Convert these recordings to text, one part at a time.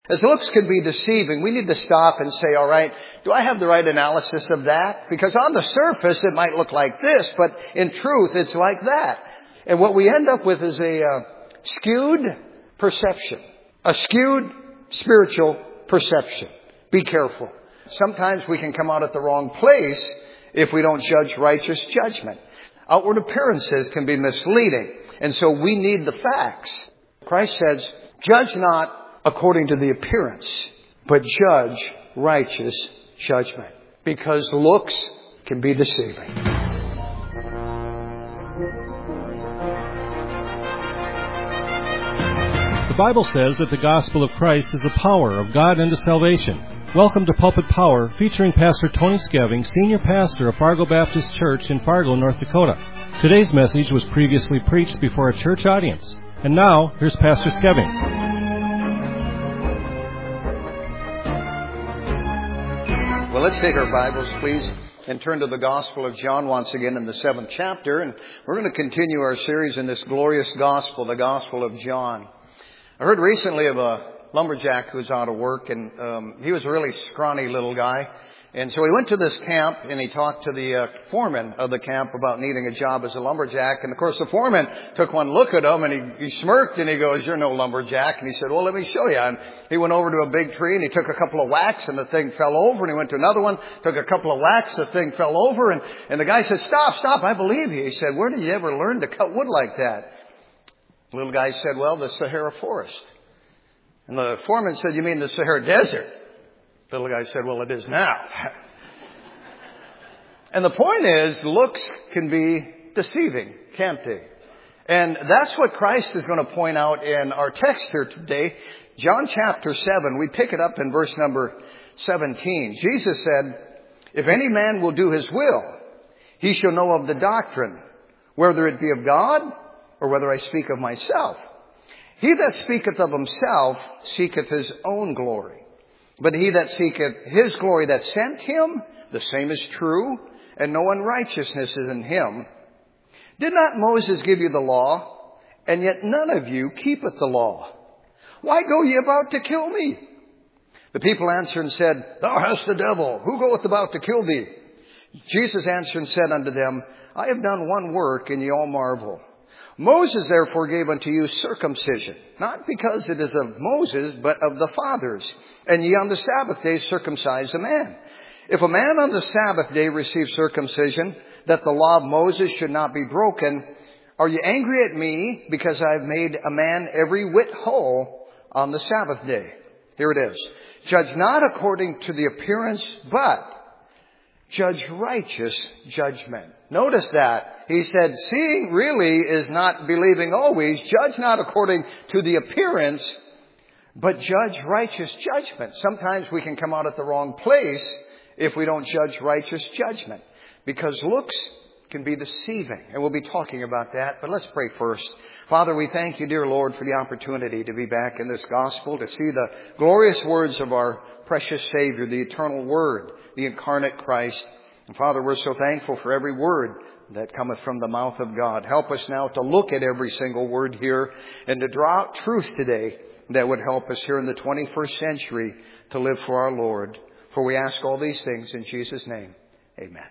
As looks can be deceiving, we need to stop and say, all right, do I have the right analysis of that? Because on the surface it might look like this, but in truth it's like that. And what we end up with is a skewed perception, a skewed spiritual perception. Be careful. Sometimes we can come out at the wrong place if we don't judge righteous judgment. Outward appearances can be misleading, and so we need the facts. Christ says, judge not according to the appearance, but judge righteous judgment. Because looks can be deceiving. The Bible says that the gospel of Christ is the power of God unto salvation. Welcome to Pulpit Power, featuring Pastor Tony Skeving, Senior Pastor of Fargo Baptist Church in Fargo, North Dakota. Today's message was previously preached before a church audience. And now, here's Pastor Skeving. Well, let's take our Bibles, please, and turn to the Gospel of John once again in the 7th chapter. And we're going to continue our series in this glorious Gospel, the Gospel of John. I heard recently of a lumberjack who was out of work, and he was a really scrawny little guy. And so he went to this camp, and he talked to the foreman of the camp about needing a job as a lumberjack. And, of course, the foreman took one look at him, and he smirked, and he goes, "You're no lumberjack." And he said, "Well, let me show you." And he went over to a big tree, and he took a couple of whacks, and the thing fell over. And he went to another one, took a couple of whacks, the thing fell over. And the guy said, Stop, I believe you." He said, "Where did you ever learn to cut wood like that?" The little guy said, "Well, the Sahara forest." And the foreman said, "You mean the Sahara Desert?" The little guy said, "Well, it is now." And the point is, looks can be deceiving, can't they? And that's what Christ is going to point out in our text here today. John chapter 7, we pick it up in verse number 17. Jesus said, "If any man will do his will, he shall know of the doctrine, whether it be of God or whether I speak of myself. He that speaketh of himself seeketh his own glory. But he that seeketh his glory that sent him, the same is true, and no unrighteousness is in him. Did not Moses give you the law? And yet none of you keepeth the law. Why go ye about to kill me?" The people answered and said, "Thou hast the devil. Who goeth about to kill thee?" Jesus answered and said unto them, "I have done one work, and ye all marvel. Moses therefore gave unto you circumcision, not because it is of Moses, but of the fathers. And ye on the Sabbath day circumcise a man. If a man on the Sabbath day receive circumcision, that the law of Moses should not be broken, are ye angry at me because I have made a man every whit whole on the Sabbath day?" Here it is. "Judge not according to the appearance, but judge righteous judgment." Notice that. He said, seeing really is not believing always. Judge not according to the appearance, but judge righteous judgment. Sometimes we can come out at the wrong place if we don't judge righteous judgment. Because looks can be deceiving. And we'll be talking about that. But let's pray first. Father, we thank you, dear Lord, for the opportunity to be back in this gospel, to see the glorious words of our precious Savior, the eternal Word, the incarnate Christ. And Father, we're so thankful for every word that cometh from the mouth of God. Help us now to look at every single word here and to draw out truth today that would help us here in the 21st century to live for our Lord. For we ask all these things in Jesus' name. Amen.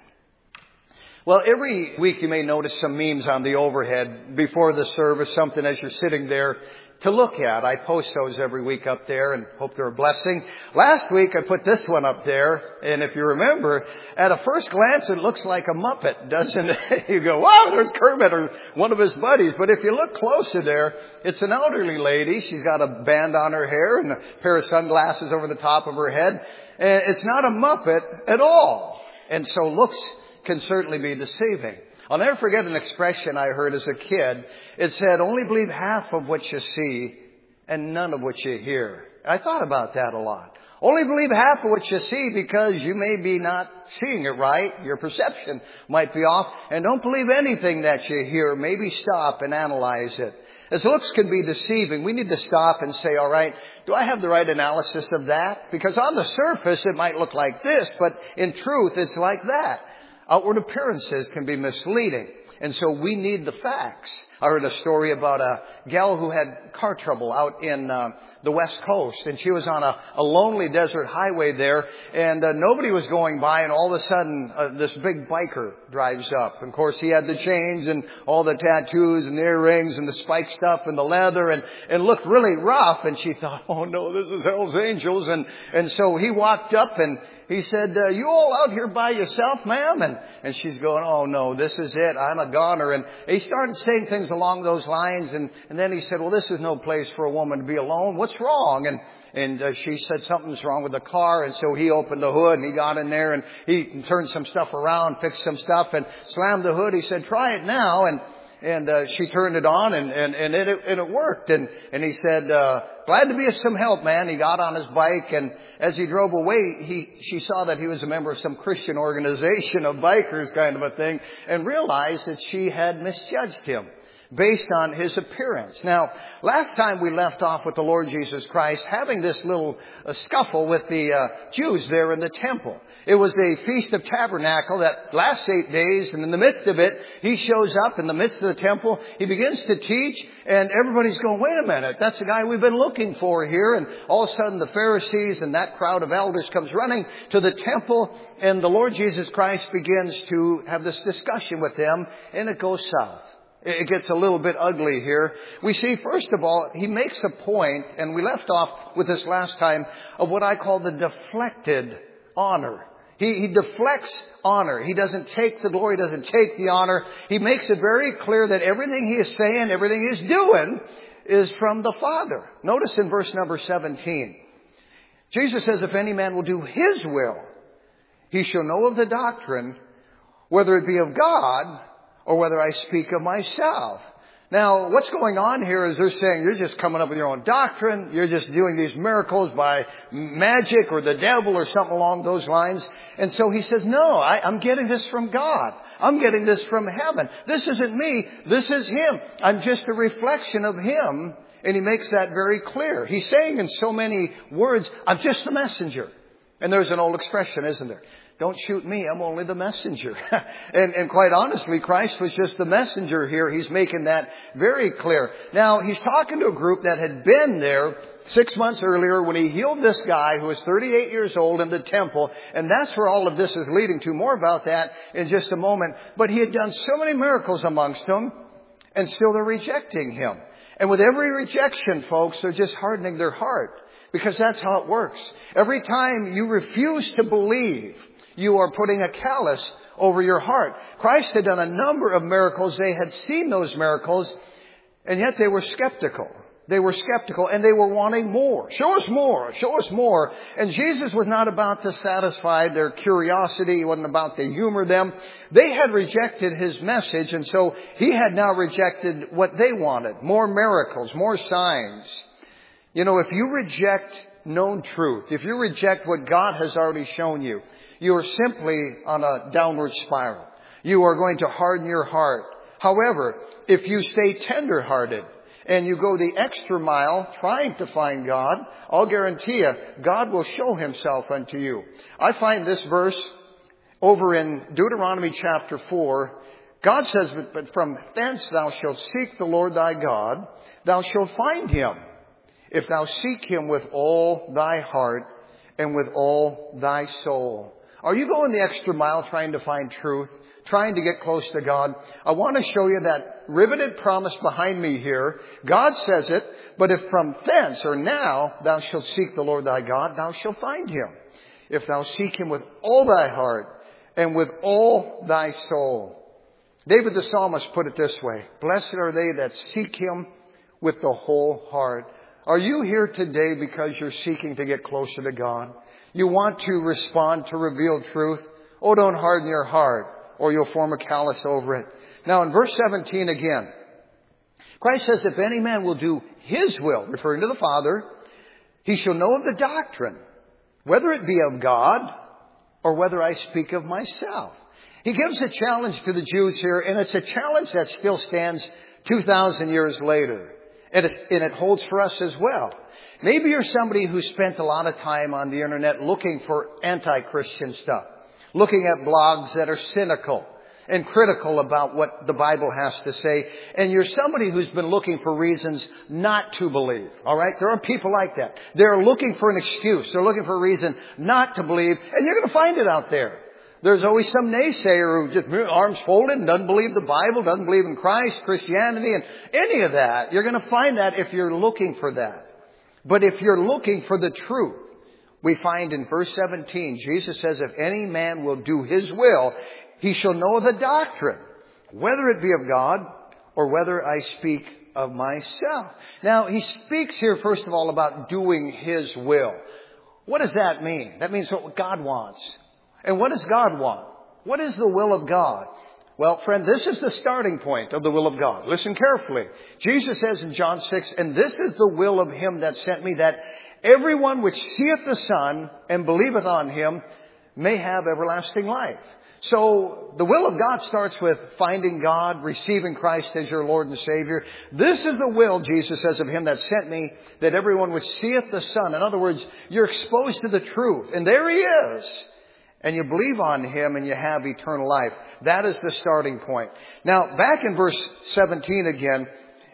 Well, every week you may notice some memes on the overhead before the service, something as you're sitting there to look at. I post those every week up there and hope they're a blessing. Last week I put this one up there, and if you remember, at a first glance it looks like a Muppet, doesn't it? You go, wow, there's Kermit or one of his buddies. But if you look closer there, it's an elderly lady. She's got a band on her hair and a pair of sunglasses over the top of her head. And it's not a Muppet at all. And so looks can certainly be deceiving. I'll never forget an expression I heard as a kid. It said, "Only believe half of what you see and none of what you hear." I thought about that a lot. Only believe half of what you see because you may be not seeing it right. Your perception might be off. And don't believe anything that you hear. Maybe stop and analyze it. As looks can be deceiving, we need to stop and say, all right, do I have the right analysis of that? Because on the surface it might look like this, but in truth it's like that. Outward appearances can be misleading. And so we need the facts. I heard a story about a gal who had car trouble out in the West Coast, and she was on a lonely desert highway there, and nobody was going by, and all of a sudden this big biker drives up. And of course, he had the chains and all the tattoos and the earrings and the spike stuff and the leather, and looked really rough. And she thought, oh no, this is Hell's Angels. And so he walked up and he said, you all out here by yourself, ma'am? And she's going, oh no, this is it. I'm a goner. And he started saying things along those lines. And then he said, well, this is no place for a woman to be alone. What's wrong? And she said something's wrong with the car. And so he opened the hood and he got in there and he turned some stuff around, fixed some stuff and slammed the hood. He said, try it now. And she turned it on and it worked. And he said, glad to be of some help, man. He got on his bike, and as he drove away, she saw that he was a member of some Christian organization of bikers kind of a thing, and realized that she had misjudged him based on his appearance. Now, last time we left off with the Lord Jesus Christ having this little scuffle with the Jews there in the temple. It was a Feast of Tabernacle that lasts 8 days, and in the midst of it, he shows up in the midst of the temple. He begins to teach, and everybody's going, wait a minute, that's the guy we've been looking for here. And all of a sudden, the Pharisees and that crowd of elders comes running to the temple, and the Lord Jesus Christ begins to have this discussion with them, and it goes south. It gets a little bit ugly here. We see, first of all, he makes a point, and we left off with this last time, of what I call the deflected honor. He deflects honor. He doesn't take the glory, doesn't take the honor. He makes it very clear that everything he is saying, everything he is doing is from the Father. Notice in verse number 17, Jesus says, if any man will do his will, he shall know of the doctrine, whether it be of God or whether I speak of myself. Now, what's going on here is they're saying you're just coming up with your own doctrine. You're just doing these miracles by magic or the devil or something along those lines. And so he says, no, I'm getting this from God. I'm getting this from heaven. This isn't me. This is him. I'm just a reflection of him. And he makes that very clear. He's saying in so many words, I'm just a messenger. And there's an old expression, isn't there? Don't shoot me, I'm only the messenger. and quite honestly, Christ was just the messenger here. He's making that very clear. Now, he's talking to a group that had been there 6 months earlier when he healed this guy who was 38 years old in the temple. And that's where all of this is leading to. More about that in just a moment. But he had done so many miracles amongst them, and still they're rejecting him. And with every rejection, folks, they're just hardening their heart. Because that's how it works. Every time you refuse to believe, you are putting a callus over your heart. Christ had done a number of miracles. They had seen those miracles, and yet they were skeptical. They were skeptical, and they were wanting more. Show us more. Show us more. And Jesus was not about to satisfy their curiosity. He wasn't about to humor them. They had rejected his message, and so he had now rejected what they wanted. More miracles, more signs. You know, if you reject known truth, if you reject what God has already shown you, you are simply on a downward spiral. You are going to harden your heart. However, if you stay tender-hearted and you go the extra mile trying to find God, I'll guarantee you, God will show himself unto you. I find this verse over in Deuteronomy chapter 4. God says, but from thence thou shalt seek the Lord thy God, thou shalt find him, if thou seek him with all thy heart and with all thy soul. Are you going the extra mile trying to find truth, trying to get close to God? I want to show you that riveted promise behind me here. God says it, but if from thence or now thou shalt seek the Lord thy God, thou shalt find him, if thou seek him with all thy heart and with all thy soul. David the psalmist put it this way, blessed are they that seek him with the whole heart. Are you here today because you're seeking to get closer to God? You want to respond to revealed truth? Oh, don't harden your heart, or you'll form a callus over it. Now, in verse 17 again, Christ says, if any man will do his will, referring to the Father, he shall know of the doctrine, whether it be of God or whether I speak of myself. He gives a challenge to the Jews here, and it's a challenge that still stands 2,000 years later. And it holds for us as well. Maybe you're somebody who spent a lot of time on the internet looking for anti-Christian stuff, looking at blogs that are cynical, and critical about what the Bible has to say, and you're somebody who's been looking for reasons not to believe, all right? There are people like that. They're looking for an excuse. They're looking for a reason not to believe, and you're going to find it out there. There's always some naysayer who just arms folded and doesn't believe the Bible, doesn't believe in Christ, Christianity, and any of that. You're going to find that if you're looking for that. But if you're looking for the truth, we find in verse 17, Jesus says, if any man will do his will, he shall know the doctrine, whether it be of God or whether I speak of myself. Now, he speaks here, first of all, about doing his will. What does that mean? That means what God wants. And what does God want? What is the will of God? Well, friend, this is the starting point of the will of God. Listen carefully. Jesus says in John 6, and this is the will of him that sent me, that everyone which seeth the Son and believeth on him may have everlasting life. So the will of God starts with finding God, receiving Christ as your Lord and Savior. This is the will, Jesus says, of him that sent me, that everyone which seeth the Son. In other words, you're exposed to the truth. And there he is. And you believe on him and you have eternal life. That is the starting point. Now, back in verse 17 again,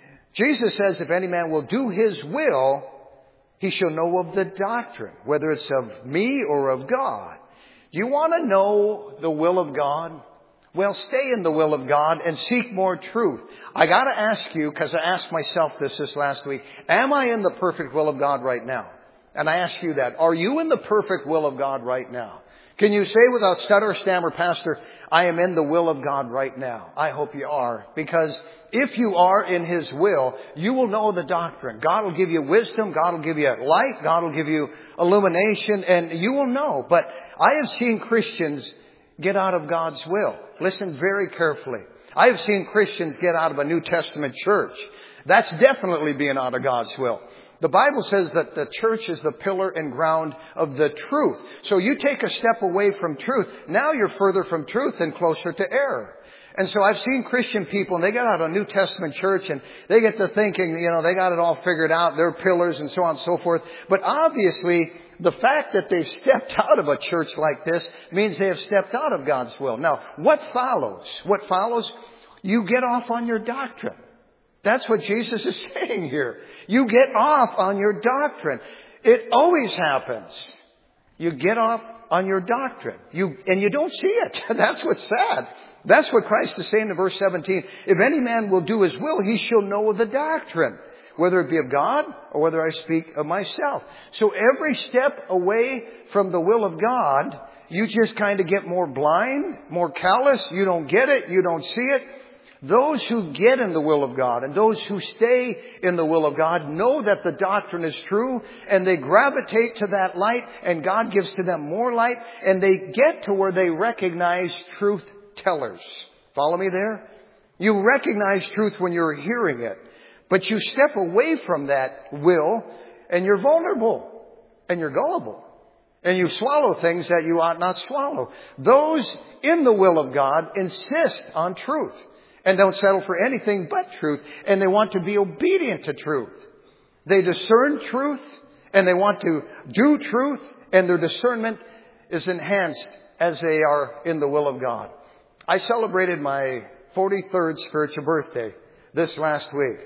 Jesus says, if any man will do his will, he shall know of the doctrine, whether it's of me or of God. Do you want to know the will of God? Well, stay in the will of God and seek more truth. I got to ask you, because I asked myself this last week, am I in the perfect will of God right now? And I ask you that. Are you in the perfect will of God right now? Can you say without stutter or stammer, Pastor, I am in the will of God right now? I hope you are. Because if you are in his will, you will know the doctrine. God will give you wisdom. God will give you light. God will give you illumination. And you will know. But I have seen Christians get out of God's will. Listen very carefully. I have seen Christians get out of a New Testament church. That's definitely being out of God's will. The Bible says that the church is the pillar and ground of the truth. So you take a step away from truth. Now you're further from truth and closer to error. And so I've seen Christian people, and they get out of a New Testament church, and they get to thinking, they got it all figured out. They're pillars and so on and so forth. But obviously, the fact that they've stepped out of a church like this means they have stepped out of God's will. Now, what follows? What follows? You get off on your doctrine. That's what Jesus is saying here. You get off on your doctrine. It always happens. You get off on your doctrine. And you don't see it. That's what's sad. That's what Christ is saying in verse 17. If any man will do his will, he shall know of the doctrine, whether it be of God or whether I speak of myself. So every step away from the will of God, you just kind of get more blind, more callous. You don't get it. You don't see it. Those who get in the will of God and those who stay in the will of God know that the doctrine is true, and they gravitate to that light, and God gives to them more light, and they get to where they recognize truth tellers. Follow me there? You recognize truth when you're hearing it, but you step away from that will, and you're vulnerable, and you're gullible, and you swallow things that you ought not swallow. Those in the will of God insist on truth, and don't settle for anything but truth. And they want to be obedient to truth. They discern truth, and they want to do truth, and their discernment is enhanced as they are in the will of God. I celebrated my 43rd spiritual birthday this last week.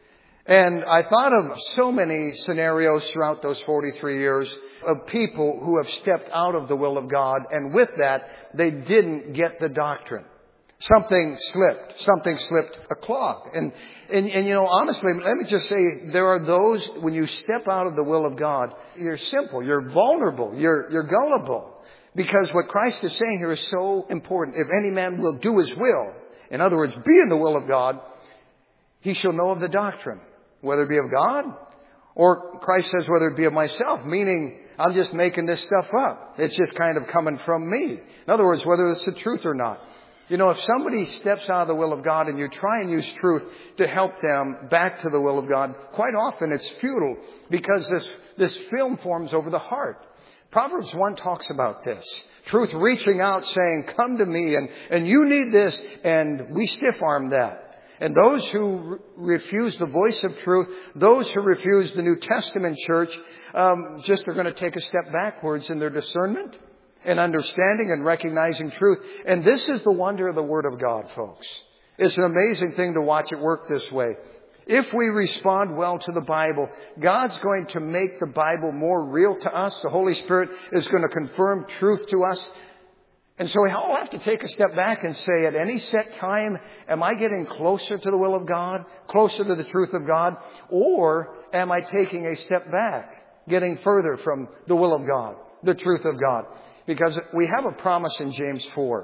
And I thought of so many scenarios throughout those 43 years of people who have stepped out of the will of God, and with that, they didn't get the doctrine. Something slipped a clog. And honestly, let me just say, there are those, when you step out of the will of God, you're simple, you're vulnerable, you're gullible. Because what Christ is saying here is so important. If any man will do his will, in other words, be in the will of God, he shall know of the doctrine, whether it be of God, or Christ says whether it be of myself, meaning I'm just making this stuff up. It's just kind of coming from me. In other words, whether it's the truth or not. If somebody steps out of the will of God and you try and use truth to help them back to the will of God, quite often it's futile, because this film forms over the heart. Proverbs 1 talks about this. Truth reaching out saying, come to me and you need this, and we stiff-arm that. And those who refuse the voice of truth, those who refuse the New Testament church, just are going to take a step backwards in their discernment. and understanding and recognizing truth. And this is the wonder of the Word of God, folks. It's an amazing thing to watch it work this way. If we respond well to the Bible, God's going to make the Bible more real to us. The Holy Spirit is going to confirm truth to us. And so we all have to take a step back and say, at any set time, am I getting closer to the will of God, closer to the truth of God, or am I taking a step back, getting further from the will of God, the truth of God? Because we have a promise in James 4.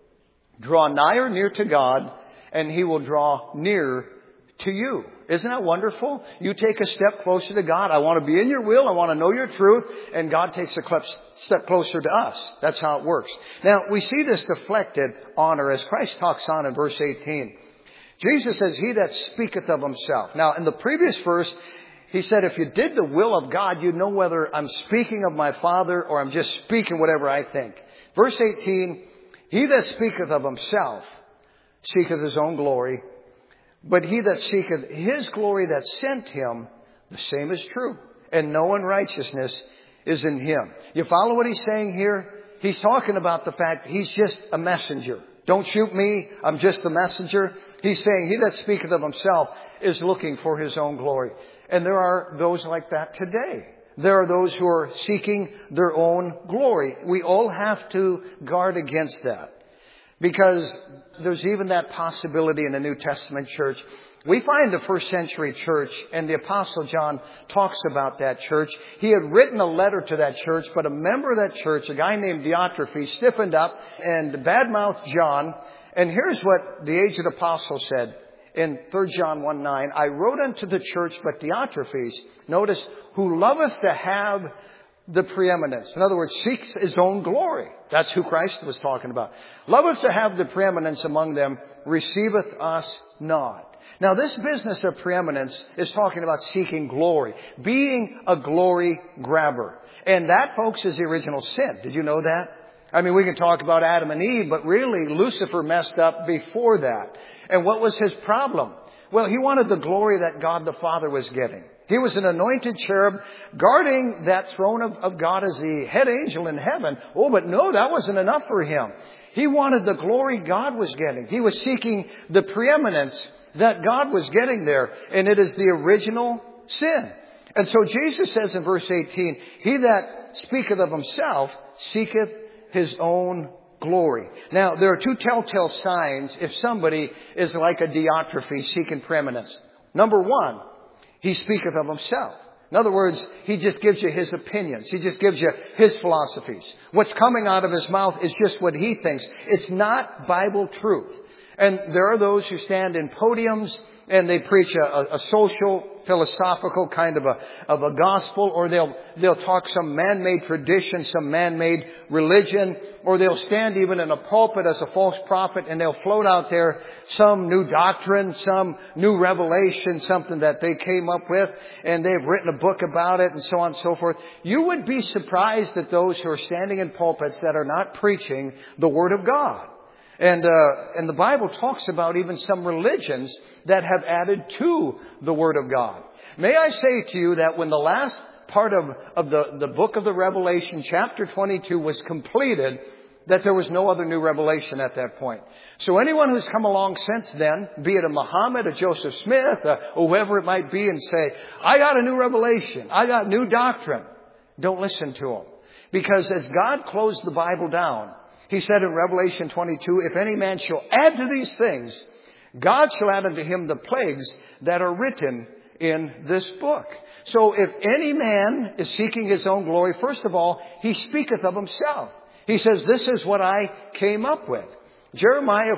Draw nigher near to God, and He will draw near to you. Isn't that wonderful? You take a step closer to God. I want to be in your will. I want to know your truth. And God takes a step closer to us. That's how it works. Now, we see this deflected honor as Christ talks on in verse 18. Jesus says, He that speaketh of himself. Now, in the previous verse, He said, if you did the will of God, you'd know whether I'm speaking of my Father or I'm just speaking whatever I think. Verse 18, He that speaketh of himself seeketh his own glory. But he that seeketh his glory that sent him, the same is true. And no unrighteousness is in him. You follow what he's saying here? He's talking about the fact he's just a messenger. Don't shoot me. I'm just a messenger. He's saying he that speaketh of himself is looking for his own glory. And there are those like that today. There are those who are seeking their own glory. We all have to guard against that. Because there's even that possibility in the New Testament church. We find the first century church, and the Apostle John talks about that church. He had written a letter to that church, but a member of that church, a guy named Diotrephes, stiffened up and badmouthed John. And here's what the aged apostle said in 3 John 1:9. I wrote unto the church, but Diotrephes, notice, who loveth to have the preeminence. In other words, seeks his own glory. That's who Christ was talking about. Loveth to have the preeminence among them, receiveth us not. Now, this business of preeminence is talking about seeking glory, being a glory grabber. And that, folks, is the original sin. Did you know that? I mean, we can talk about Adam and Eve, but really Lucifer messed up before that. And what was his problem? Well, he wanted the glory that God the Father was getting. He was an anointed cherub guarding that throne of God as the head angel in heaven. Oh, but no, that wasn't enough for him. He wanted the glory God was getting. He was seeking the preeminence that God was getting there. And it is the original sin. And so Jesus says in verse 18, He that speaketh of himself seeketh his own glory. Now, there are two telltale signs if somebody is like a Diotrephes seeking preeminence. Number one, he speaketh of himself. In other words, he just gives you his opinions. He just gives you his philosophies. What's coming out of his mouth is just what he thinks. It's not Bible truth. And there are those who stand in podiums and they preach a social, philosophical kind of a gospel, or they'll talk some man-made tradition, some man-made religion, or they'll stand even in a pulpit as a false prophet and they'll float out there some new doctrine, some new revelation, something that they came up with, and they've written a book about it and so on and so forth. You would be surprised at those who are standing in pulpits that are not preaching the Word of God. And the Bible talks about even some religions that have added to the Word of God. May I say to you that when the last part of the book of the Revelation, chapter 22, was completed, that there was no other new revelation at that point. So anyone who's come along since then, be it a Muhammad, a Joseph Smith, or whoever it might be, and say, I got a new revelation, I got new doctrine, don't listen to them. Because as God closed the Bible down, He said in Revelation 22, if any man shall add to these things, God shall add unto him the plagues that are written in this book. So if any man is seeking his own glory, first of all, he speaketh of himself. He says, this is what I came up with. Jeremiah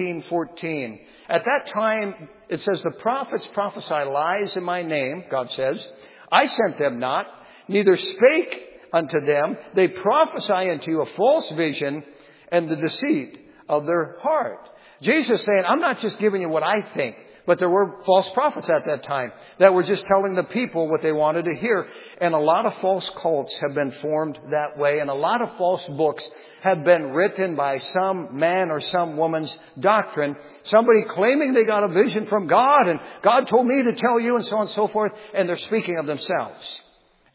14:14. At that time, it says, the prophets prophesy lies in my name, God says. I sent them not, neither spake unto them. They prophesy unto you a false vision and the deceit of their heart. Jesus saying, I'm not just giving you what I think, but there were false prophets at that time that were just telling the people what they wanted to hear. And a lot of false cults have been formed that way. And a lot of false books have been written by some man or some woman's doctrine. Somebody claiming they got a vision from God and God told me to tell you and so on and so forth. And they're speaking of themselves.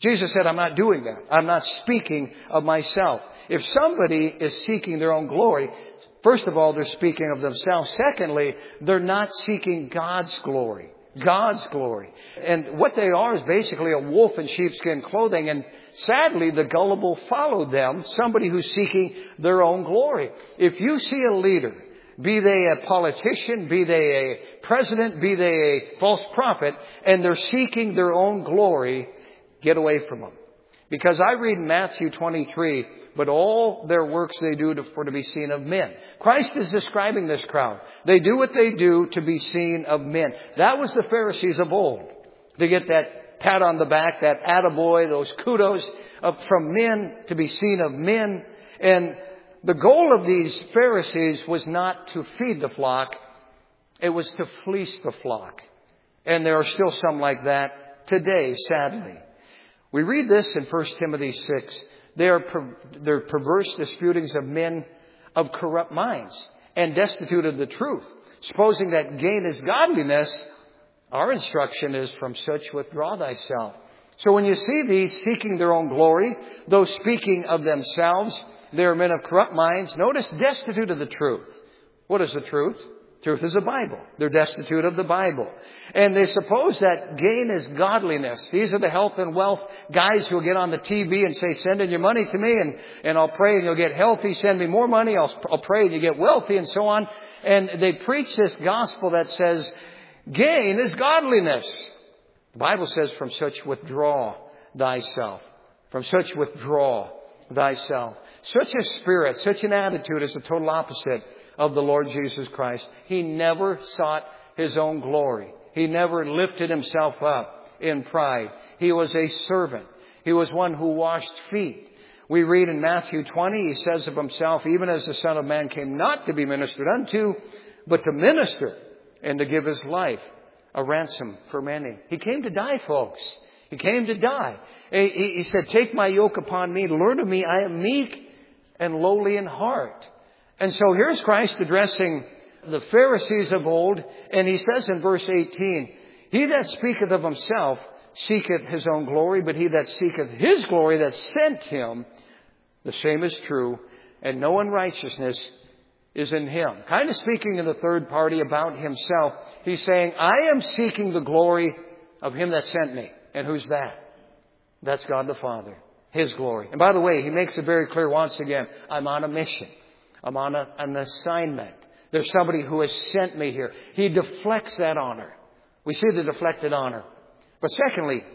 Jesus said, I'm not doing that. I'm not speaking of myself. If somebody is seeking their own glory, first of all, they're speaking of themselves. Secondly, they're not seeking God's glory. God's glory. And what they are is basically a wolf in sheepskin clothing. And sadly, the gullible follow them, somebody who's seeking their own glory. If you see a leader, be they a politician, be they a president, be they a false prophet, and they're seeking their own glory, get away from them. Because I read in Matthew 23, but all their works they do for to be seen of men. Christ is describing this crowd. They do what they do to be seen of men. That was the Pharisees of old. To get that pat on the back, that attaboy, those kudos from men, to be seen of men. And the goal of these Pharisees was not to feed the flock. It was to fleece the flock. And there are still some like that today, sadly. We read this in 1 Timothy 6. They're perverse disputings of men of corrupt minds and destitute of the truth. Supposing that gain is godliness, our instruction is from such withdraw thyself. So when you see these seeking their own glory, those speaking of themselves, they are men of corrupt minds. Notice destitute of the truth. What is the truth? Truth is the Bible. They're destitute of the Bible. And they suppose that gain is godliness. These are the health and wealth guys who will get on the TV and say, send in your money to me and I'll pray and you'll get healthy. Send me more money. I'll pray and you get wealthy and so on. And they preach this gospel that says gain is godliness. The Bible says from such withdraw thyself. From such withdraw thyself. Such a spirit, such an attitude is the total opposite of the Lord Jesus Christ. He never sought His own glory. He never lifted Himself up in pride. He was a servant. He was one who washed feet. We read in Matthew 20, He says of Himself, even as the Son of Man came not to be ministered unto, but to minister and to give His life a ransom for many. He came to die, folks. He came to die. He said, take my yoke upon me, learn of me, I am meek and lowly in heart. And so here's Christ addressing the Pharisees of old, and He says in verse 18, He that speaketh of himself seeketh his own glory, but he that seeketh His glory that sent Him, the same is true, and no unrighteousness is in Him. Kind of speaking in the third party about Himself, He's saying, I am seeking the glory of Him that sent me. And who's that? That's God the Father. His glory. And by the way, He makes it very clear once again, I'm on a mission. I'm on an assignment. There's somebody who has sent me here. He deflects that honor. We see the deflected honor. But secondly,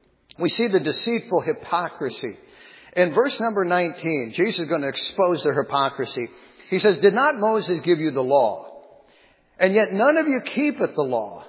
we see the deceitful hypocrisy. In verse number 19, Jesus is going to expose their hypocrisy. He says, did not Moses give you the law? And yet none of you keepeth the law.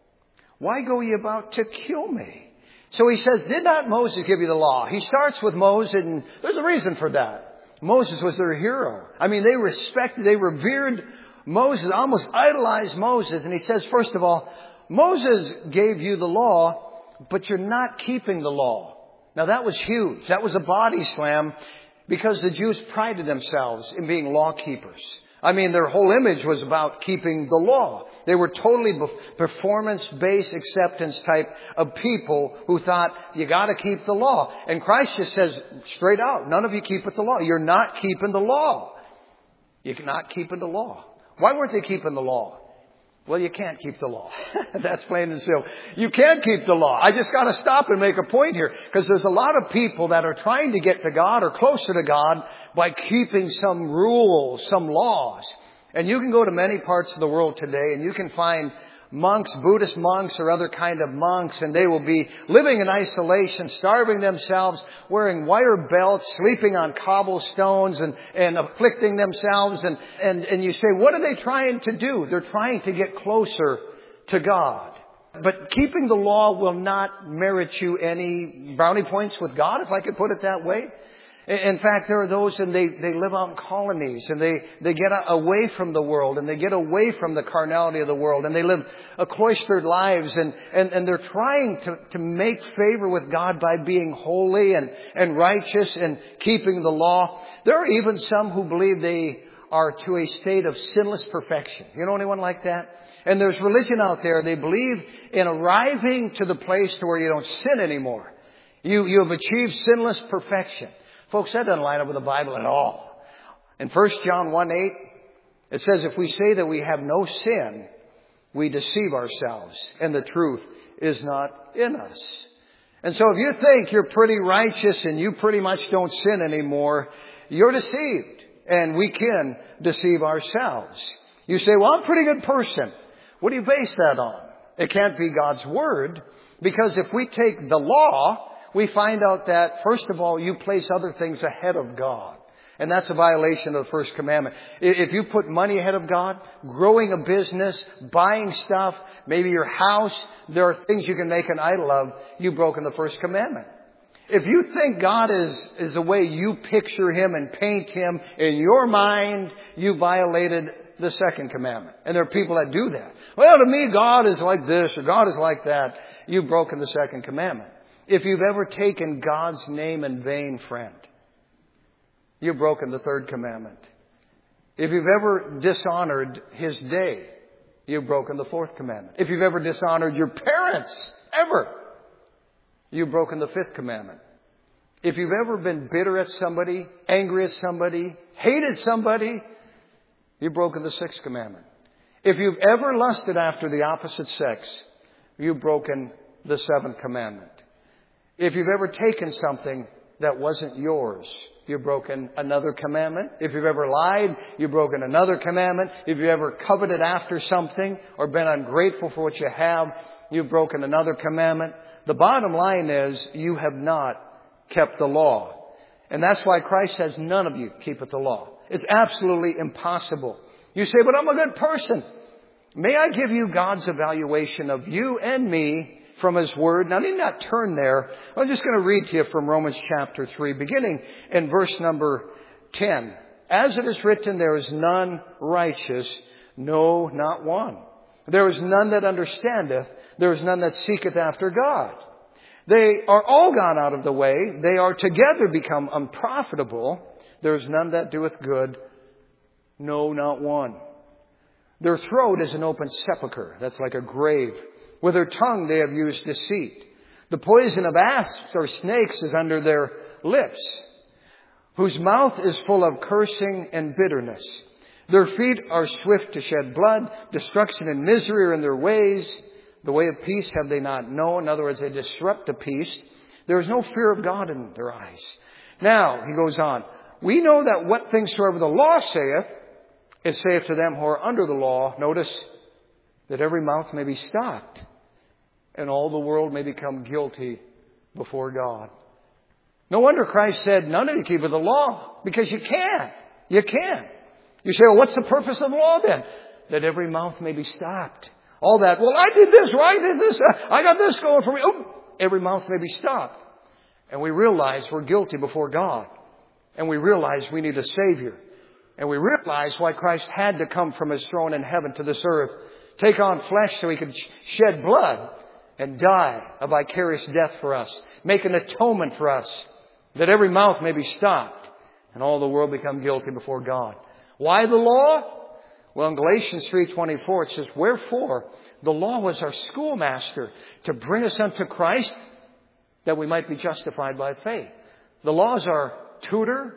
Why go ye about to kill me? So He says, did not Moses give you the law? He starts with Moses, and there's a reason for that. Moses was their hero. I mean, they respected, they revered Moses, almost idolized Moses. And He says, first of all, Moses gave you the law, but you're not keeping the law. Now that was huge. That was a body slam because the Jews prided themselves in being law keepers. I mean, their whole image was about keeping the law. They were totally performance-based acceptance type of people who thought, you got to keep the law. And Christ just says straight out, none of you keep the law. You're not keeping the law. You're not keeping the law. Why weren't they keeping the law? Well, you can't keep the law. That's plain and simple. You can't keep the law. I just got to stop and make a point here, because there's a lot of people that are trying to get to God or closer to God by keeping some rules, some laws. And you can go to many parts of the world today and you can find monks, Buddhist monks or other kind of monks, and they will be living in isolation, starving themselves, wearing wire belts, sleeping on cobblestones and afflicting themselves. And you say, what are they trying to do? They're trying to get closer to God. But keeping the law will not merit you any brownie points with God, if I could put it that way. In fact, there are those, and they live out in colonies, and they get away from the world, and they get away from the carnality of the world, and they live cloistered lives, and they're trying to make favor with God by being holy and righteous and keeping the law. There are even some who believe they are to a state of sinless perfection. You know anyone like that? And there's religion out there. They believe in arriving to the place to where you don't sin anymore. You have achieved sinless perfection. Folks, that doesn't line up with the Bible at all. In 1 John 1:8, it says, if we say that we have no sin, we deceive ourselves, and the truth is not in us. And so if you think you're pretty righteous and you pretty much don't sin anymore, you're deceived. And we can deceive ourselves. You say, well, I'm a pretty good person. What do you base that on? It can't be God's Word. Because if we take the law, we find out that, first of all, you place other things ahead of God. And that's a violation of the first commandment. If you put money ahead of God, growing a business, buying stuff, maybe your house, there are things you can make an idol of, you've broken the first commandment. If you think God is the way you picture Him and paint Him in your mind, you violated the second commandment. And there are people that do that. Well, to me, God is like this or God is like that. You've broken the second commandment. If you've ever taken God's name in vain, friend, you've broken the third commandment. If you've ever dishonored His day, you've broken the fourth commandment. If you've ever dishonored your parents, ever, you've broken the fifth commandment. If you've ever been bitter at somebody, angry at somebody, hated somebody, you've broken the sixth commandment. If you've ever lusted after the opposite sex, you've broken the seventh commandment. If you've ever taken something that wasn't yours, you've broken another commandment. If you've ever lied, you've broken another commandment. If you've ever coveted after something or been ungrateful for what you have, you've broken another commandment. The bottom line is you have not kept the law. And that's why Christ says none of you keepeth the law. It's absolutely impossible. You say, but I'm a good person. May I give you God's evaluation of you and me from His Word? Now, I need not turn there. I'm just going to read to you from Romans chapter 3, beginning in verse number 10. As it is written, there is none righteous, no, not one. There is none that understandeth. There is none that seeketh after God. They are all gone out of the way. They are together become unprofitable. There is none that doeth good, no, not one. Their throat is an open sepulchre. That's like a grave. With their tongue they have used deceit. The poison of asps or snakes is under their lips, whose mouth is full of cursing and bitterness. Their feet are swift to shed blood. Destruction and misery are in their ways. The way of peace have they not known. In other words, they disrupt the peace. There is no fear of God in their eyes. Now, he goes on. We know that what things soever the law saith, it saith to them who are under the law. Notice that every mouth may be stopped, and all the world may become guilty before God. No wonder Christ said, none of you keep the law, because you can't. You can't. You say, well, what's the purpose of the law then? That every mouth may be stopped. All that, well, I did this, or I did this, I got this going for me. Oh, every mouth may be stopped. And we realize we're guilty before God. And we realize we need a Savior. And we realize why Christ had to come from His throne in heaven to this earth, take on flesh so He could shed blood and die a vicarious death for us, make an atonement for us, that every mouth may be stopped and all the world become guilty before God. Why the law? Well, in Galatians 3:24 it says, wherefore the law was our schoolmaster to bring us unto Christ, that we might be justified by faith. The law is our tutor,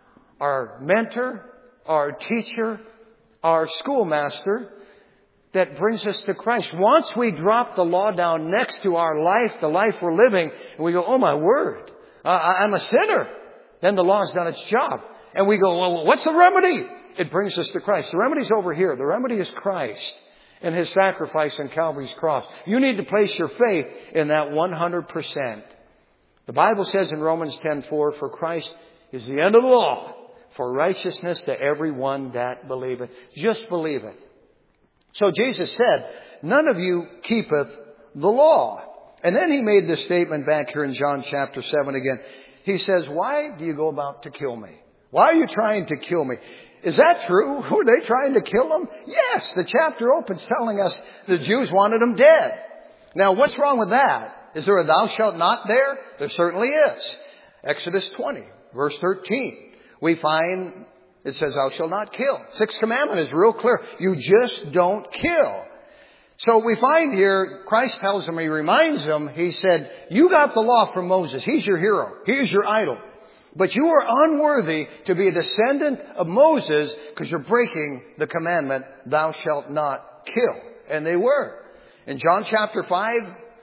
our mentor, our teacher, our schoolmaster that brings us to Christ. Once we drop the law down next to our life, the life we're living, and we go, oh my word, I'm a sinner. Then the law's done its job. And we go, well, what's the remedy? It brings us to Christ. The remedy's over here. The remedy is Christ and His sacrifice on Calvary's cross. You need to place your faith in that 100%. The Bible says in Romans 10:4, for Christ is the end of the law, for righteousness to every one that believeth. Just believe it. So Jesus said, none of you keepeth the law. And then He made this statement back here in John chapter 7 again. He says, why do you go about to kill me? Why are you trying to kill me? Is that true? Were they trying to kill Him? Yes, the chapter opens telling us the Jews wanted Him dead. Now, what's wrong with that? Is there a thou shalt not there? There certainly is. Exodus 20, verse 13. We find it says, thou shalt not kill. Sixth commandment is real clear. You just don't kill. So we find here, Christ tells them, he reminds them, he said, you got the law from Moses. He's your hero. He's your idol. But you are unworthy to be a descendant of Moses because you're breaking the commandment, thou shalt not kill. And they were. In John chapter 5,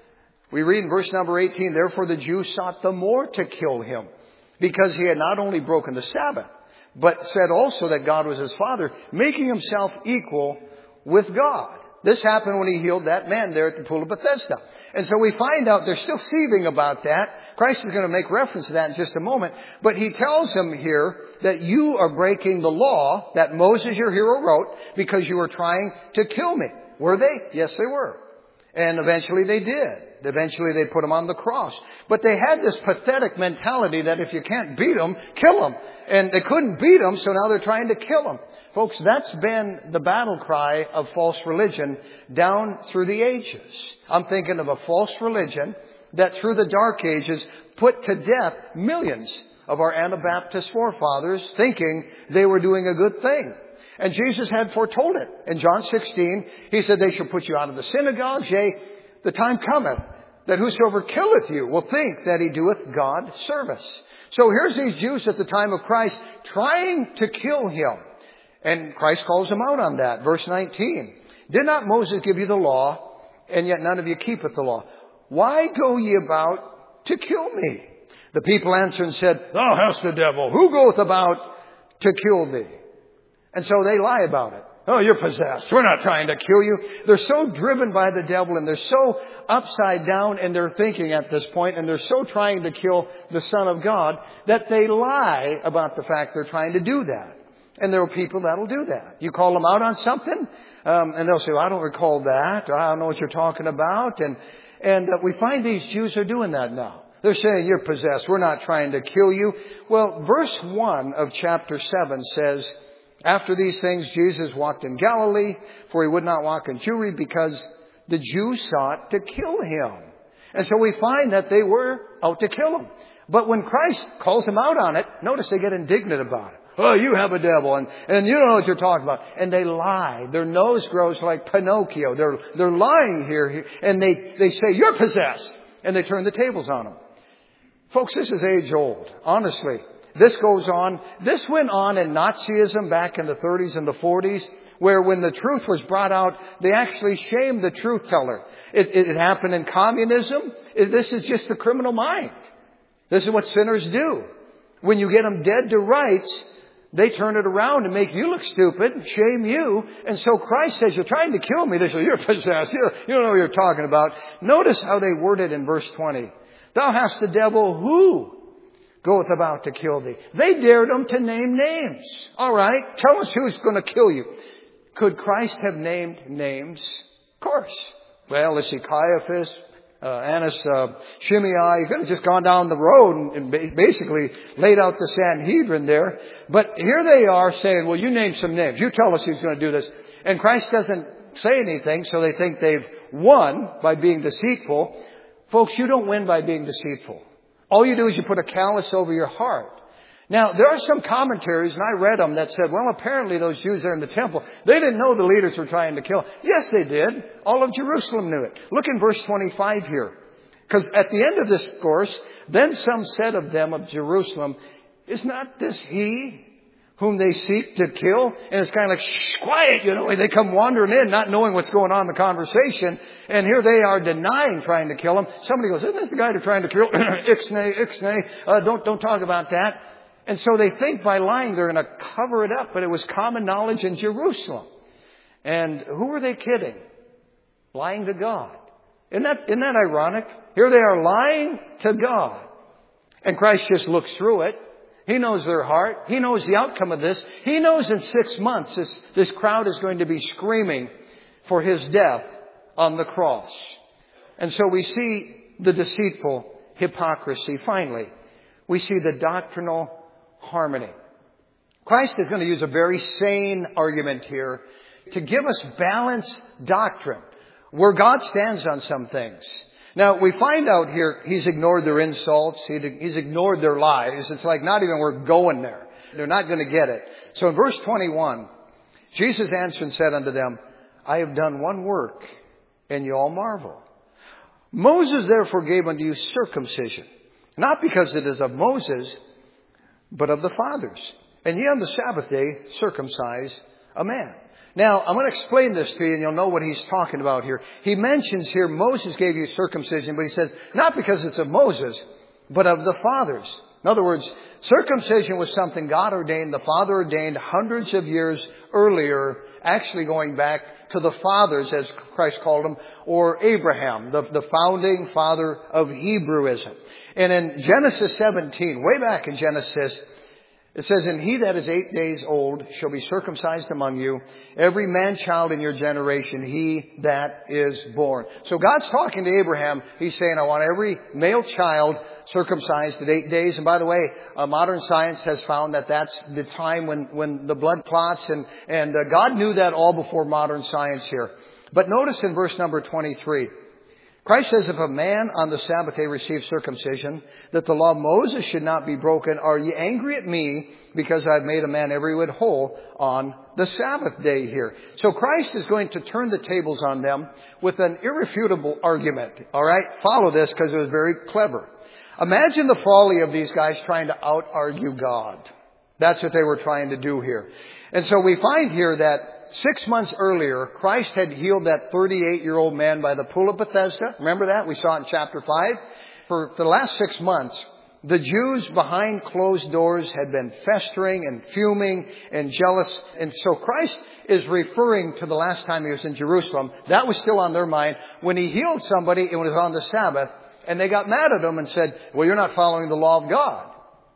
we read in verse number 18, therefore the Jews sought the more to kill him because he had not only broken the Sabbath, but said also that God was his Father, making himself equal with God. This happened when he healed that man there at the pool of Bethesda. And so we find out they're still seething about that. Christ is going to make reference to that in just a moment. But he tells them here that you are breaking the law that Moses, your hero, wrote because you were trying to kill me. Were they? Yes, they were. And eventually they did. Eventually they put him on the cross. But they had this pathetic mentality that if you can't beat them, kill them. And they couldn't beat him, so now they're trying to kill him. Folks, that's been the battle cry of false religion down through the ages. I'm thinking of a false religion that through the dark ages put to death millions of our Anabaptist forefathers thinking they were doing a good thing. And Jesus had foretold it. In John 16, he said, they shall put you out of the synagogues. Yea, the time cometh that whosoever killeth you will think that he doeth God service. So here's these Jews at the time of Christ trying to kill him. And Christ calls them out on that. Verse 19. Did not Moses give you the law, and yet none of you keepeth the law? Why go ye about to kill me? The people answered and said, thou hast the devil. Who goeth about to kill thee? And so they lie about it. Oh, you're possessed. We're not trying to kill you. They're so driven by the devil and they're so upside down in their thinking at this point, and they're so trying to kill the Son of God that they lie about the fact they're trying to do that. And there are people that'll do that. You call them out on something, and they'll say, well, I don't recall that. Or, I don't know what you're talking about. And we find these Jews are doing that now. They're saying, you're possessed. We're not trying to kill you. Well, verse 1 of chapter 7 says, after these things, Jesus walked in Galilee, for he would not walk in Jewry because the Jews sought to kill him. And so we find that they were out to kill him. But when Christ calls them out on it, notice they get indignant about it. Oh, you have a devil, and you don't know what you're talking about. And they lie. Their nose grows like Pinocchio. They're lying here, and they say, you're possessed. And they turn the tables on them. Folks, this is age old. Honestly, this goes on. This went on in Nazism back in the 30s and the 40s, where when the truth was brought out, they actually shamed the truth teller. It happened in communism. This is just the criminal mind. This is what sinners do. When you get them dead to rights, they turn it around and make you look stupid, shame you. And so Christ says, you're trying to kill me. They say, you're possessed. You don't know what you're talking about. Notice how they word it in verse 20. Thou hast the devil who goeth about to kill thee. They dared him to name names. All right, tell us who's going to kill you. Could Christ have named names? Of course. Well, let's see, Caiaphas, Annas, Shimei. He could have just gone down the road and basically laid out the Sanhedrin there. But here they are saying, well, you name some names. You tell us who's going to do this. And Christ doesn't say anything, so they think they've won by being deceitful. Folks, you don't win by being deceitful. All you do is you put a callus over your heart. Now, there are some commentaries, and I read them, that said, well, apparently those Jews there in the temple, they didn't know the leaders were trying to kill. Yes, they did. All of Jerusalem knew it. Look in verse 25 here. Because at the end of this discourse, then some said of them of Jerusalem, is not this he whom they seek to kill? And it's kind of like, shh, quiet, They come wandering in, not knowing what's going on in the conversation. And here they are denying trying to kill him. Somebody goes, isn't this the guy they're trying to kill? Ixnay. Don't talk about that. And so they think by lying they're going to cover it up. But it was common knowledge in Jerusalem. And who were they kidding? Lying to God. Isn't that ironic? Here they are lying to God. And Christ just looks through it. He knows their heart. He knows the outcome of this. He knows in 6 months this crowd is going to be screaming for his death on the cross. And so we see the deceitful hypocrisy. Finally, we see the doctrinal harmony. Christ is going to use a very sane argument here to give us balanced doctrine where God stands on some things. Now, we find out here he's ignored their insults. He's ignored their lies. It's like not even worth going there. They're not going to get it. So in verse 21, Jesus answered and said unto them, I have done one work and you all marvel. Moses therefore gave unto you circumcision, not because it is of Moses, but of the fathers. And ye on the Sabbath day circumcise a man. Now, I'm going to explain this to you, and you'll know what he's talking about here. He mentions here Moses gave you circumcision, but he says, not because it's of Moses, but of the fathers. In other words, circumcision was something God ordained, the Father ordained hundreds of years earlier, actually going back to the fathers, as Christ called them, or Abraham, the founding father of Hebrewism. And in Genesis 17, way back in Genesis, it says, and he that is 8 days old shall be circumcised among you, every man-child in your generation, he that is born. So God's talking to Abraham. He's saying, I want every male child circumcised at 8 days. And by the way, modern science has found that that's the time when the blood clots, and God knew that all before modern science here. But notice in verse number 23, Christ says, if a man on the Sabbath day receives circumcision, that the law of Moses should not be broken, are ye angry at me because I've made a man every whit whole on the Sabbath day here? So Christ is going to turn the tables on them with an irrefutable argument. All right? Follow this because it was very clever. Imagine the folly of these guys trying to out-argue God. That's what they were trying to do here. And so we find here that 6 months earlier, Christ had healed that 38-year-old man by the pool of Bethesda. Remember that? We saw it in chapter 5. For the last 6 months, the Jews behind closed doors had been festering and fuming and jealous. And so Christ is referring to the last time he was in Jerusalem. That was still on their mind. When he healed somebody, it was on the Sabbath. And they got mad at him and said, well, you're not following the law of God.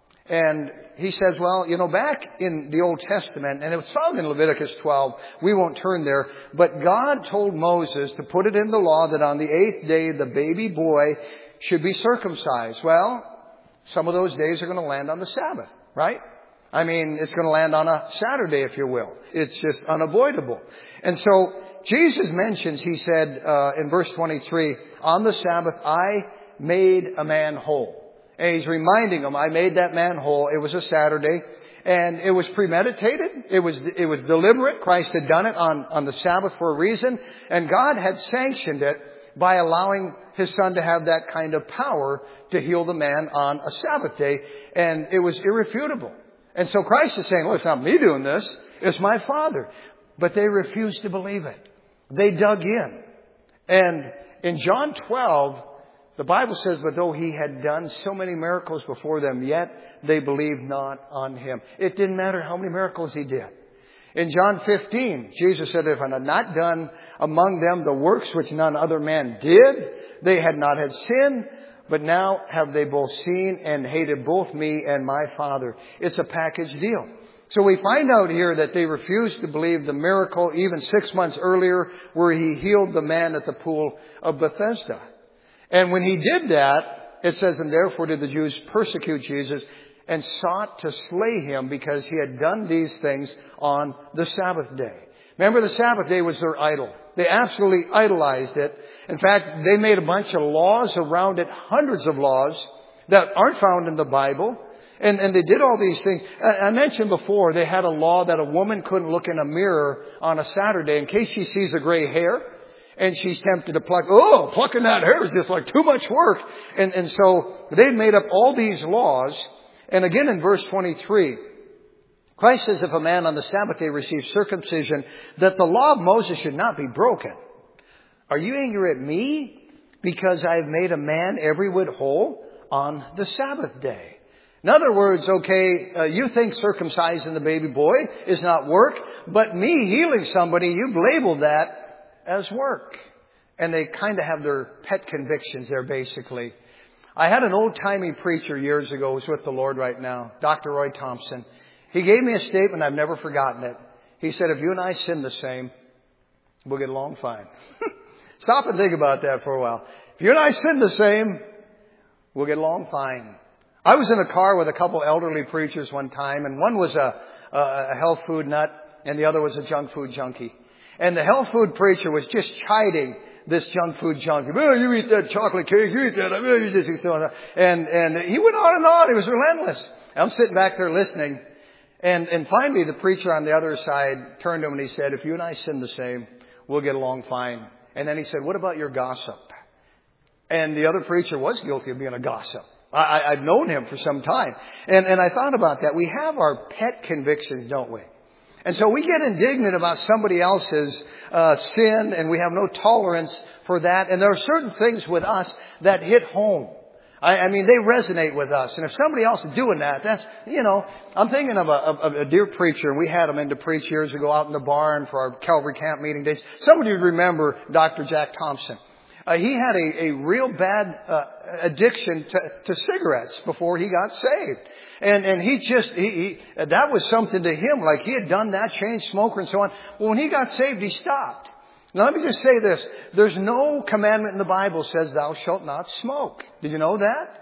And he says, well, back in the Old Testament, and it's found in Leviticus 12, we won't turn there, but God told Moses to put it in the law that on the 8th day the baby boy should be circumcised. Well, some of those days are going to land on the Sabbath, right? I mean, it's going to land on a Saturday, if you will. It's just unavoidable. And so Jesus mentions, he said in verse 23, on the Sabbath I made a man whole. And he's reminding them, I made that man whole. It was a Saturday. And it was premeditated. It was deliberate. Christ had done it on the Sabbath for a reason. And God had sanctioned it by allowing his son to have that kind of power to heal the man on a Sabbath day. And it was irrefutable. And so Christ is saying, well, it's not me doing this. It's my Father. But they refused to believe it. They dug in. And in John 12, the Bible says, but though he had done so many miracles before them, yet they believed not on him. It didn't matter how many miracles he did. In John 15, Jesus said, if I had not done among them the works which none other man did, they had not had sin, but now have they both seen and hated both me and my Father. It's a package deal. So we find out here that they refused to believe the miracle even 6 months earlier where he healed the man at the pool of Bethesda. And when he did that, it says, and therefore did the Jews persecute Jesus and sought to slay him because he had done these things on the Sabbath day. Remember, the Sabbath day was their idol. They absolutely idolized it. In fact, they made a bunch of laws around it, hundreds of laws that aren't found in the Bible. And they did all these things. I mentioned before, they had a law that a woman couldn't look in a mirror on a Saturday in case she sees a gray hair. And she's tempted to plucking that hair is just like too much work. And so they made up all these laws. And again in verse 23, Christ says, if a man on the Sabbath day receives circumcision, that the law of Moses should not be broken. Are you angry at me because I have made a man every whit whole on the Sabbath day? In other words, you think circumcising the baby boy is not work, but me healing somebody, you've labeled that as work. And they kind of have their pet convictions there, basically. I had an old-timey preacher years ago who's with the Lord right now, Dr. Roy Thompson. He gave me a statement, I've never forgotten it. He said, if you and I sin the same, we'll get along fine. Stop and think about that for a while. If you and I sin the same, we'll get along fine. I was in a car with a couple elderly preachers one time, and one was a health food nut, and the other was a junk food junkie. And the health food preacher was just chiding this junk food junkie. Oh, you eat that chocolate cake, you eat that. I mean, you just eat so on. And he went on and on. He was relentless. I'm sitting back there listening. And finally, the preacher on the other side turned to him and he said, if you and I sin the same, we'll get along fine. And then he said, what about your gossip? And the other preacher was guilty of being a gossip. I've known him for some time. And I thought about that. We have our pet convictions, don't we? And so we get indignant about somebody else's sin, and we have no tolerance for that. And there are certain things with us that hit home. I mean, they resonate with us. And if somebody else is doing that, that's, I'm thinking of a dear preacher, and we had him in to preach years ago out in the barn for our Calvary Camp meeting days. Somebody would remember Dr. Jack Thompson. He had a real bad addiction to cigarettes before he got saved. And he that was something to him, like he had done that, chain smoker and so on. Well, when he got saved, he stopped. Now let me just say this. There's no commandment in the Bible says thou shalt not smoke. Did you know that?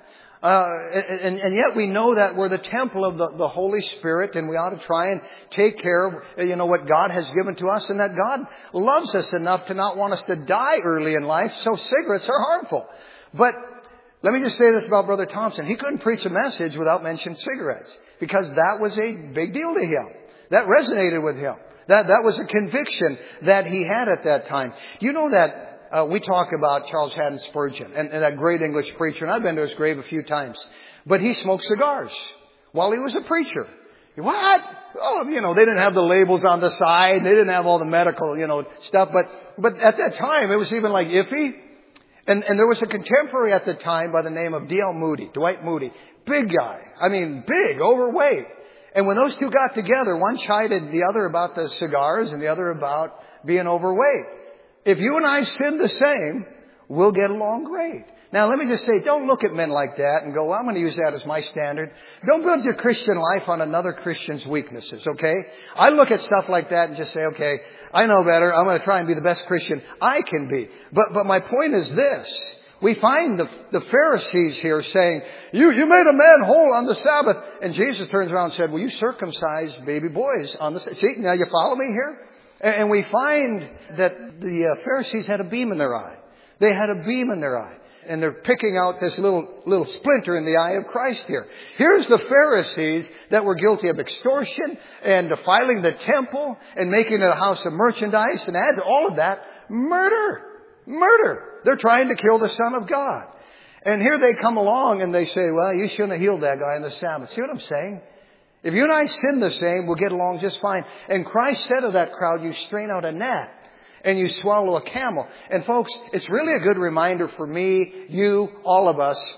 And yet we know that we're the temple of the Holy Spirit, and we ought to try and take care of, what God has given to us, and that God loves us enough to not want us to die early in life, so cigarettes are harmful. But let me just say this about Brother Thompson. He couldn't preach a message without mentioning cigarettes, because that was a big deal to him. That resonated with him. That was a conviction that he had at that time. You know that we talk about Charles Haddon Spurgeon and that great English preacher, and I've been to his grave a few times. But he smoked cigars while he was a preacher. What? Oh, they didn't have the labels on the side. They didn't have all the medical, stuff. But at that time, it was even like iffy. And there was a contemporary at the time by the name of D.L. Moody, Dwight Moody. Big guy. I mean, big, overweight. And when those two got together, one chided the other about the cigars and the other about being overweight. If you and I sin the same, we'll get along great. Now, let me just say, don't look at men like that and go, well, I'm going to use that as my standard. Don't build your Christian life on another Christian's weaknesses, okay? I look at stuff like that and just say, okay, I know better. I'm going to try and be the best Christian I can be. But my point is this. We find the Pharisees here saying, you made a man whole on the Sabbath. And Jesus turns around and said, well, you circumcised baby boys on the Sabbath. See, now you follow me here? And we find that the Pharisees had a beam in their eye. They had a beam in their eye. And they're picking out this little splinter in the eye of Christ here. Here's the Pharisees that were guilty of extortion and defiling the temple and making it a house of merchandise, and add to all of that, murder. They're trying to kill the Son of God. And here they come along and they say, well, you shouldn't have healed that guy on the Sabbath. See what I'm saying? If you and I sin the same, we'll get along just fine. And Christ said to that crowd, you strain out a gnat and you swallow a camel. And folks, it's really a good reminder for me, you, all of us,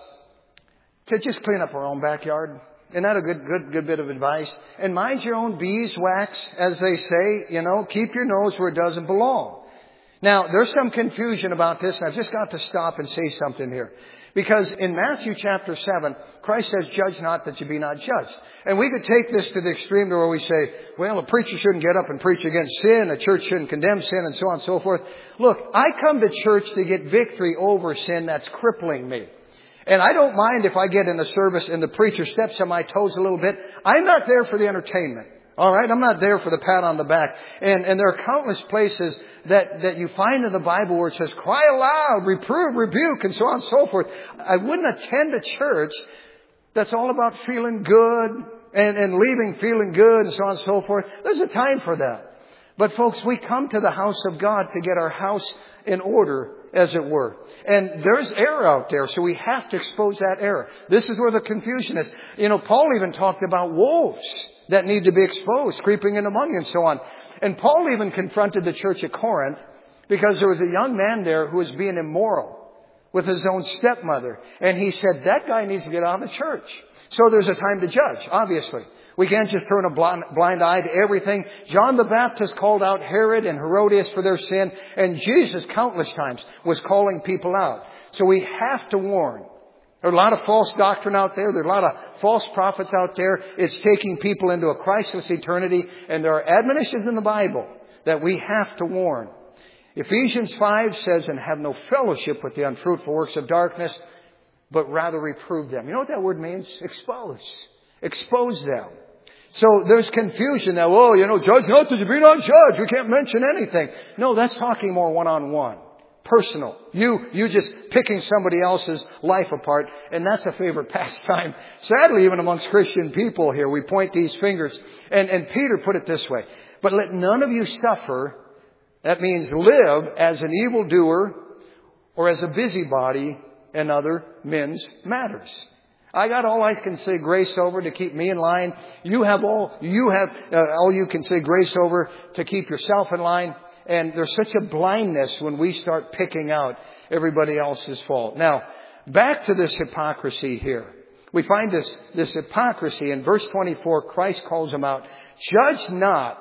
to just clean up our own backyard. Isn't that a good bit of advice? And mind your own beeswax, as they say, keep your nose where it doesn't belong. Now, there's some confusion about this, and I've just got to stop and say something here. Because in Matthew chapter 7, Christ says, judge not that you be not judged. And we could take this to the extreme to where we say, well, a preacher shouldn't get up and preach against sin, a church shouldn't condemn sin, and so on and so forth. Look, I come to church to get victory over sin that's crippling me. And I don't mind if I get in a service and the preacher steps on my toes a little bit. I'm not there for the entertainment. All right? I'm not there for the pat on the back. And there are countless places that you find in the Bible where it says, cry aloud, reprove, rebuke, and so on and so forth. I wouldn't attend a church that's all about feeling good and leaving feeling good and so on and so forth. There's a time for that. But folks, we come to the house of God to get our house in order, as it were. And there's error out there, so we have to expose that error. This is where the confusion is. Paul even talked about wolves that need to be exposed, creeping in among you and so on. And Paul even confronted the church at Corinth because there was a young man there who was being immoral with his own stepmother. And he said, that guy needs to get out of the church. So there's a time to judge, obviously. We can't just turn a blind eye to everything. John the Baptist called out Herod and Herodias for their sin. And Jesus countless times was calling people out. So we have to warn. There's a lot of false doctrine out there. There's a lot of false prophets out there. It's taking people into a Christless eternity. And there are admonitions in the Bible that we have to warn. Ephesians 5 says, and have no fellowship with the unfruitful works of darkness, but rather reprove them. You know what that word means? Expose. Expose them. So there's confusion now. Judge not that you be not judged. We can't mention anything. No, that's talking more one-on-one. Personal. You just picking somebody else's life apart. And that's a favorite pastime. Sadly, even amongst Christian people here, we point these fingers. And Peter put it this way. But let none of you suffer That means live as an evildoer or as a busybody in other men's matters. I got all I can say grace over to keep me in line. You have all you can say grace over to keep yourself in line. And there's such a blindness when we start picking out everybody else's fault. Now, back to this hypocrisy here. We find this hypocrisy in verse 24. Christ calls them out. Judge not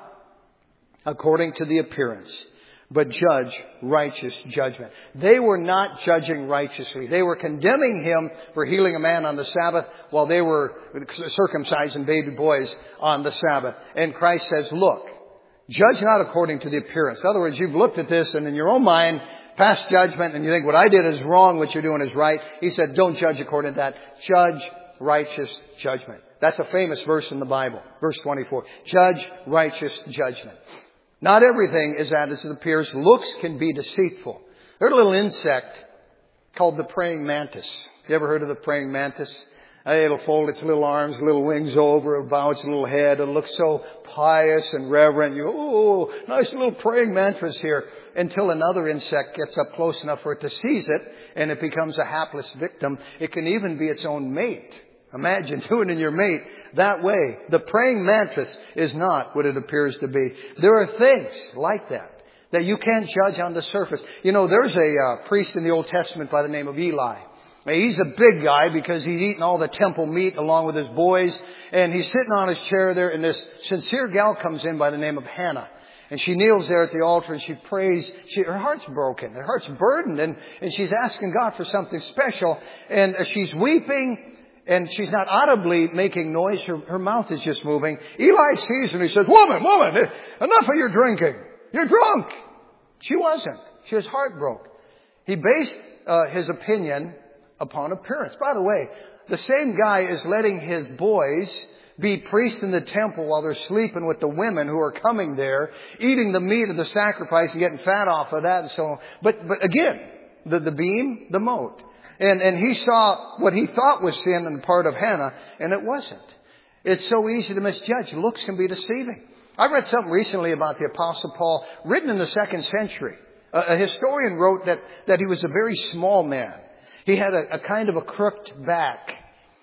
according to the appearance, but judge righteous judgment. They were not judging righteously. They were condemning him for healing a man on the Sabbath while they were circumcising baby boys on the Sabbath. And Christ says, look, judge not according to the appearance. In other words, you've looked at this and in your own mind, pass judgment, and you think what I did is wrong, what you're doing is right. He said, don't judge according to that. Judge righteous judgment. That's a famous verse in the Bible. Verse 24. Judge righteous judgment. Not everything is as it appears. Looks can be deceitful. There's a little insect called the praying mantis. You ever heard of the praying mantis? It'll fold its little arms, little wings over, bow its little head. It'll look so pious and reverent. You go, oh, nice little praying mantis here. Until another insect gets up close enough for it to seize it, and it becomes a hapless victim. It can even be its own mate. Imagine doing it in your mate that way. The praying mantis is not what it appears to be. There are things like that you can't judge on the surface. You know, there's a priest in the Old Testament by the name of Eli. He's a big guy because he's eating all the temple meat along with his boys. And he's sitting on his chair there, and this sincere gal comes in by the name of Hannah. And she kneels there at the altar and she prays. Her heart's broken. Her heart's burdened. And she's asking God for something special. And she's weeping. And she's not audibly making noise. Her mouth is just moving. Eli sees her and he says, Woman, enough of your drinking. You're drunk. She wasn't. She was heartbroken. He based his opinion upon appearance. By the way, the same guy is letting his boys be priests in the temple while they're sleeping with the women who are coming there, eating the meat of the sacrifice and getting fat off of that and so on. But again, the beam, the mote. And he saw what he thought was sin on the part of Hannah, and it wasn't. It's so easy to misjudge. Looks can be deceiving. I read something recently about the Apostle Paul, written in the 2nd century. A historian wrote that he was a very small man. He had a kind of a crooked back.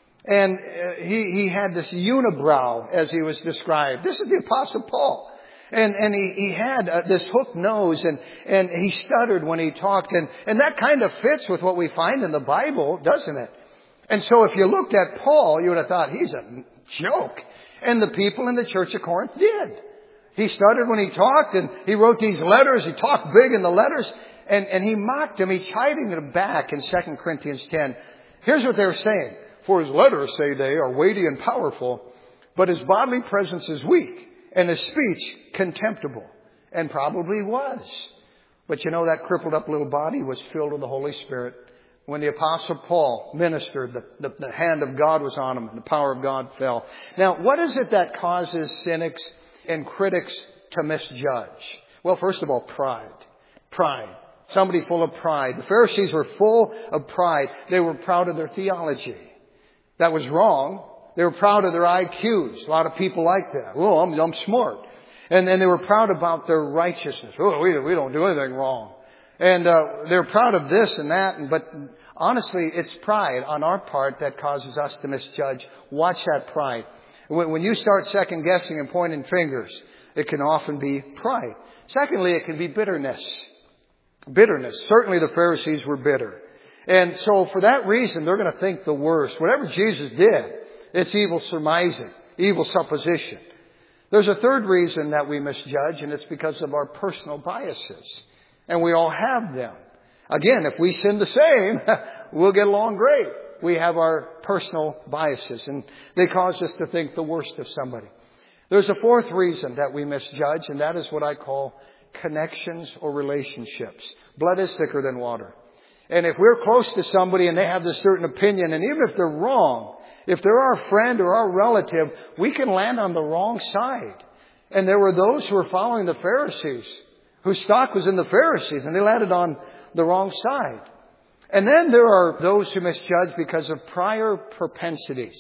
And he had this unibrow, as he was described. This is the Apostle Paul. And he had this hooked nose, and he stuttered when he talked. And that kind of fits with what we find in the Bible, doesn't it? And so if you looked at Paul, you would have thought he's a joke. And the people in the church of Corinth did. He stuttered when he talked, and he wrote these letters. He talked big in the letters. And he mocked him. He chided him back in 2 Corinthians 10. Here's what they were saying. For his letters, say they, are weighty and powerful, but his bodily presence is weak, and his speech contemptible. And probably was. But you know, that crippled up little body was filled with the Holy Spirit. When the Apostle Paul ministered, the hand of God was on him, and the power of God fell. Now, what is it that causes cynics and critics to misjudge? Well, first of all, pride. Pride. Somebody full of pride. The Pharisees were full of pride. They were proud of their theology. That was wrong. They were proud of their IQs. A lot of people like that. Oh, I'm smart. And then they were proud about their righteousness. Oh, we don't do anything wrong. And they're proud of this and that. But honestly, it's pride on our part that causes us to misjudge. Watch that pride. When you start second guessing and pointing fingers, it can often be pride. Secondly, it can be bitterness. Bitterness. Certainly the Pharisees were bitter. And so for that reason, they're going to think the worst. Whatever Jesus did, it's evil surmising, evil supposition. There's a third reason that we misjudge, and it's because of our personal biases. And we all have them. Again, if we sin the same, we'll get along great. We have our personal biases, and they cause us to think the worst of somebody. There's a fourth reason that we misjudge, and that is what I call connections or relationships. Blood is thicker than water. And if we're close to somebody and they have this certain opinion, and even if they're wrong, if they're our friend or our relative, we can land on the wrong side. And there were those who were following the Pharisees, whose stock was in the Pharisees, and they landed on the wrong side. And then there are those who misjudge because of prior propensities.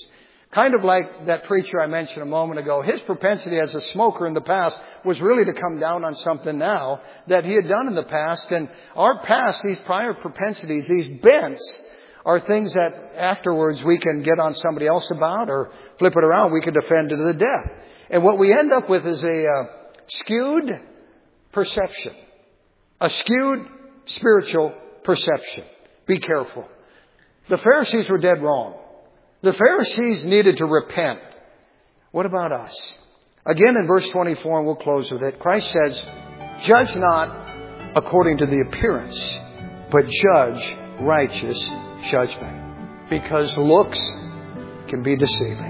Kind of like that preacher I mentioned a moment ago. His propensity as a smoker in the past was really to come down on something now that he had done in the past. And our past, these prior propensities, these bents, are things that afterwards we can get on somebody else about or flip it around. We can defend to the death. And what we end up with is a skewed perception. A skewed spiritual perception. Be careful. The Pharisees were dead wrong. The Pharisees needed to repent. What about us? Again in verse 24, and we'll close with it. Christ says, judge not according to the appearance, but judge righteous judgment. Because looks can be deceiving.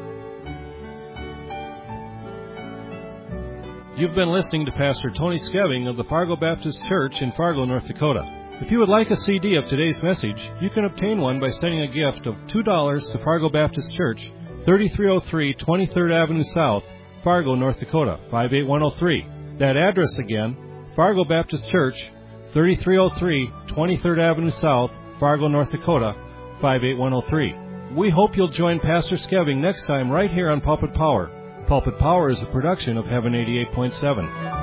You've been listening to Pastor Tony Skeving of the Fargo Baptist Church in Fargo, North Dakota. If you would like a CD of today's message, you can obtain one by sending a gift of $2 to Fargo Baptist Church, 3303 23rd Avenue South, Fargo, North Dakota, 58103. That address again, Fargo Baptist Church, 3303 23rd Avenue South, Fargo, North Dakota, 58103. We hope you'll join Pastor Skeving next time right here on Pulpit Power. Pulpit Power is a production of Heaven 88.7.